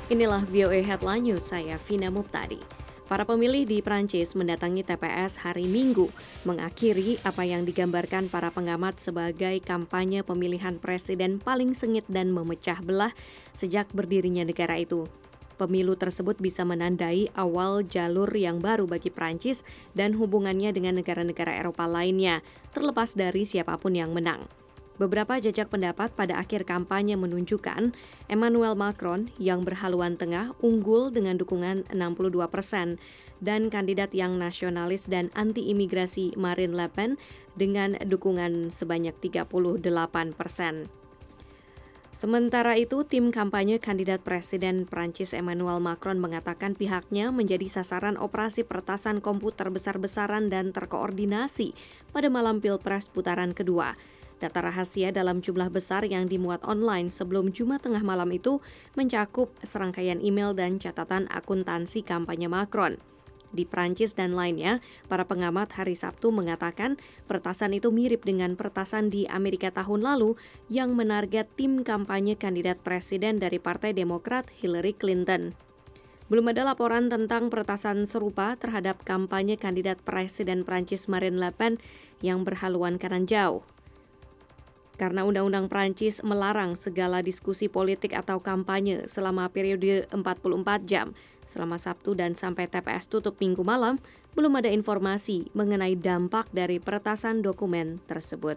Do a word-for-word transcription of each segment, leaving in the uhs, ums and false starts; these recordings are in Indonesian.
Inilah V O A Headline News, saya Vina Muptadi. Para pemilih di Prancis mendatangi T P S hari Minggu, mengakhiri apa yang digambarkan para pengamat sebagai kampanye pemilihan presiden paling sengit dan memecah belah sejak berdirinya negara itu. Pemilu tersebut bisa menandai awal jalur yang baru bagi Prancis dan hubungannya dengan negara-negara Eropa lainnya, terlepas dari siapapun yang menang. Beberapa jajak pendapat pada akhir kampanye menunjukkan Emmanuel Macron yang berhaluan tengah unggul dengan dukungan enam puluh dua persen dan kandidat yang nasionalis dan anti-imigrasi Marine Le Pen dengan dukungan sebanyak tiga puluh delapan persen. Sementara itu, tim kampanye kandidat Presiden Prancis Emmanuel Macron mengatakan pihaknya menjadi sasaran operasi peretasan komputer besar-besaran dan terkoordinasi pada malam Pilpres putaran kedua. Data rahasia dalam jumlah besar yang dimuat online sebelum Jumat tengah malam itu mencakup serangkaian email dan catatan akuntansi kampanye Macron. Di Prancis dan lainnya, para pengamat hari Sabtu mengatakan peretasan itu mirip dengan peretasan di Amerika tahun lalu yang menarget tim kampanye kandidat presiden dari Partai Demokrat Hillary Clinton. Belum ada laporan tentang peretasan serupa terhadap kampanye kandidat presiden Prancis Marine Le Pen yang berhaluan kanan jauh. Karena Undang-Undang Prancis melarang segala diskusi politik atau kampanye selama periode empat puluh empat jam, selama Sabtu dan sampai T P S tutup Minggu malam, belum ada informasi mengenai dampak dari peretasan dokumen tersebut.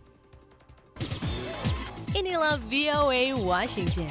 Inilah V O A Washington.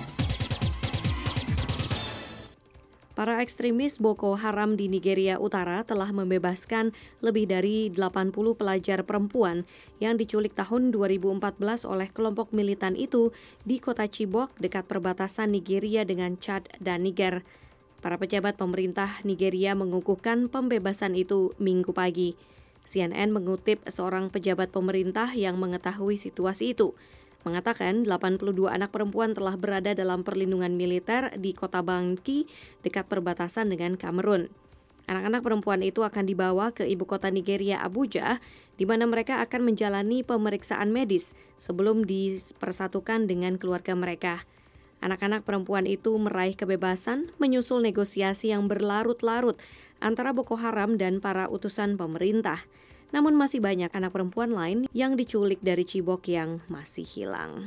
Para ekstremis Boko Haram di Nigeria Utara telah membebaskan lebih dari delapan puluh pelajar perempuan yang diculik tahun dua ribu empat belas oleh kelompok militan itu di kota Chibok dekat perbatasan Nigeria dengan Chad dan Niger. Para pejabat pemerintah Nigeria mengukuhkan pembebasan itu Minggu pagi. C N N mengutip seorang pejabat pemerintah yang mengetahui situasi itu, mengatakan delapan puluh dua anak perempuan telah berada dalam perlindungan militer di kota Banki dekat perbatasan dengan Kamerun. Anak-anak perempuan itu akan dibawa ke ibu kota Nigeria, Abuja, di mana mereka akan menjalani pemeriksaan medis sebelum dipersatukan dengan keluarga mereka. Anak-anak perempuan itu meraih kebebasan menyusul negosiasi yang berlarut-larut antara Boko Haram dan para utusan pemerintah. Namun masih banyak anak perempuan lain yang diculik dari Chibok yang masih hilang.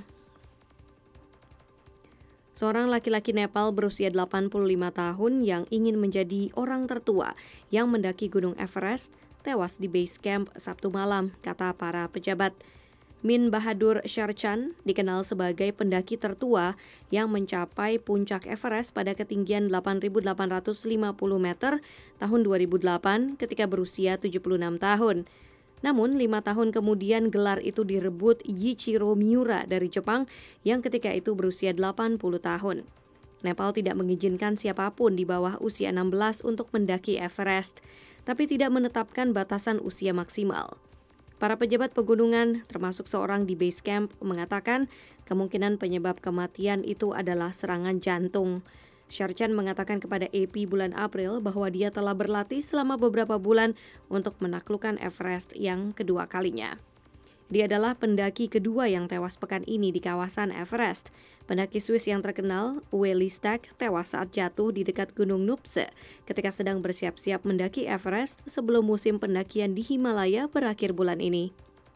Seorang laki-laki Nepal berusia delapan puluh lima tahun yang ingin menjadi orang tertua yang mendaki Gunung Everest tewas di base camp Sabtu malam, kata para pejabat. Min Bahadur Sharchan dikenal sebagai pendaki tertua yang mencapai puncak Everest pada ketinggian delapan ribu delapan ratus lima puluh meter tahun dua ribu delapan ketika berusia tujuh puluh enam tahun. Namun, lima tahun kemudian gelar itu direbut Yichiro Miura dari Jepang yang ketika itu berusia delapan puluh tahun. Nepal tidak mengizinkan siapapun di bawah usia enam belas untuk mendaki Everest, tapi tidak menetapkan batasan usia maksimal. Para pejabat pegunungan, termasuk seorang di base camp, mengatakan kemungkinan penyebab kematian itu adalah serangan jantung. Sharchan mengatakan kepada A P bulan April bahwa dia telah berlatih selama beberapa bulan untuk menaklukkan Everest yang kedua kalinya. Dia adalah pendaki kedua yang tewas pekan ini di kawasan Everest. Pendaki Swiss yang terkenal, Willy Stack, tewas saat jatuh di dekat Gunung Nuptse ketika sedang bersiap-siap mendaki Everest sebelum musim pendakian di Himalaya berakhir bulan ini.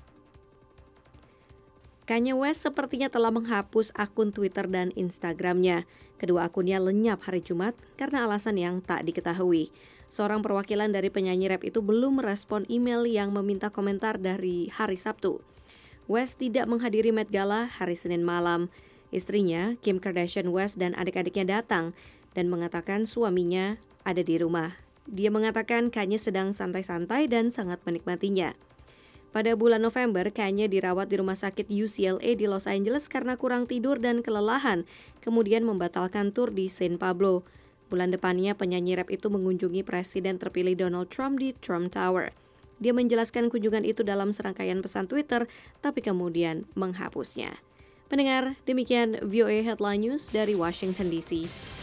Kanye West sepertinya telah menghapus akun Twitter dan Instagram-nya. Kedua akunnya lenyap hari Jumat karena alasan yang tak diketahui. Seorang perwakilan dari penyanyi rap itu belum merespon email yang meminta komentar dari hari Sabtu. West tidak menghadiri Met Gala hari Senin malam. Istrinya, Kim Kardashian West dan adik-adiknya datang dan mengatakan suaminya ada di rumah. Dia mengatakan Kanye sedang santai-santai dan sangat menikmatinya. Pada bulan November, Kanye dirawat di rumah sakit U C L A di Los Angeles karena kurang tidur dan kelelahan, kemudian membatalkan tur di Saint Pablo. Bulan depannya, penyanyi rap itu mengunjungi Presiden terpilih Donald Trump di Trump Tower. Dia menjelaskan kunjungan itu dalam serangkaian pesan Twitter, tapi kemudian menghapusnya. Pendengar, demikian V O A Headline News dari Washington D C.